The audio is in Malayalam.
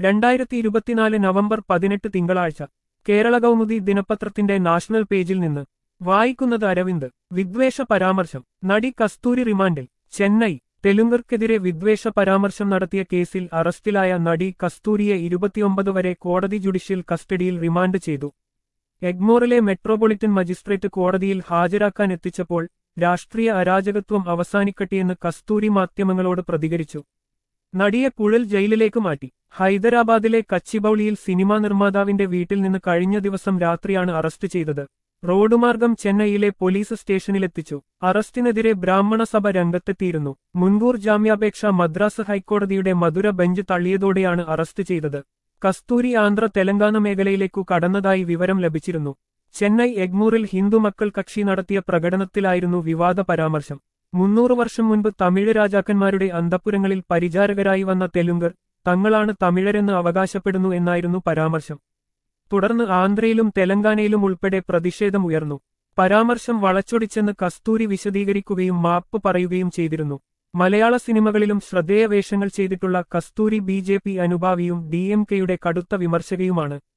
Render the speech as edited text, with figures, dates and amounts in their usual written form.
2024 നവംബർ 18 തിങ്കളാഴ്ച കേരള കൗമുദി ദിനപത്രത്തിന്റെ നാഷണൽ പേജിൽ നിന്ന് വായിക്കുന്നത് അരവിന്ദ്. വിദ്വേഷ പരാമർശം, നടി കസ്തൂരി റിമാൻഡിൽ. ചെന്നൈ. തെലുങ്കർക്കെതിരെ വിദ്വേഷ പരാമർശം നടത്തിയ കേസിൽ അറസ്റ്റിലായ നടി കസ്തൂരിയെ 29 വരെ കോടതി ജുഡീഷ്യൽ കസ്റ്റഡിയിൽ റിമാൻഡ് ചെയ്തു. എഗ്മോറിലെ മെട്രോപൊളിറ്റൻ മജിസ്ട്രേറ്റ് കോടതിയിൽ ഹാജരാക്കാൻ എത്തിച്ചപ്പോൾ രാഷ്ട്രീയ അരാജകത്വം അവസാനിക്കട്ടെയെന്ന് കസ്തൂരി മാധ്യമങ്ങളോട് പ്രതികരിച്ചു. നടിയെ പുഴൽ ജയിലിലേക്ക് മാറ്റി. ഹൈദരാബാദിലെ കച്ചിബൌളിയിൽ സിനിമാ നിർമ്മാതാവിന്റെ വീട്ടിൽ നിന്ന് കഴിഞ്ഞ ദിവസം രാത്രിയാണ് അറസ്റ്റ് ചെയ്തത്. റോഡുമാർഗം ചെന്നൈയിലെ പോലീസ് സ്റ്റേഷനിലെത്തിച്ചു. അറസ്റ്റിനെതിരെ ബ്രാഹ്മണ സഭ രംഗത്തെത്തിയിരുന്നു. മുൻകൂർ ജാമ്യാപേക്ഷ മദ്രാസ് ഹൈക്കോടതിയുടെ മധുര ബെഞ്ച് തള്ളിയതോടെയാണ് അറസ്റ്റ് ചെയ്തത്. കസ്തൂരി ആന്ധ്ര തെലങ്കാന മേഖലയിലേക്കു കടന്നതായി വിവരം ലഭിച്ചിരുന്നു. ചെന്നൈ എഗ്മൂറിൽ ഹിന്ദുമക്കൾ കക്ഷി നടത്തിയ പ്രകടനത്തിലായിരുന്നു വിവാദ പരാമർശം. 300 വർഷം മുൻപ് തമിഴ് രാജാക്കന്മാരുടെ അന്തഃപുരങ്ങളിൽ പരിചാരകരായി വന്ന തെലുങ്കർ തങ്ങളാണ് തമിഴരെന്ന് അവകാശപ്പെടുന്നു എന്നായിരുന്നു പരാമർശം. തുടർന്ന് ആന്ധ്രയിലും തെലങ്കാനയിലും ഉൾപ്പെടെ പ്രതിഷേധം ഉയർന്നു. പരാമർശം വളച്ചൊടിച്ചെന്ന് കസ്തൂരി വിശദീകരിക്കുകയും മാപ്പ് പറയുകയും ചെയ്തിരുന്നു. മലയാള സിനിമകളിലും ശ്രദ്ധേയ വേഷങ്ങൾ ചെയ്തിട്ടുള്ള കസ്തൂരി BJP അനുഭാവിയും DMKയുടെ കടുത്ത വിമർശകയുമാണ്.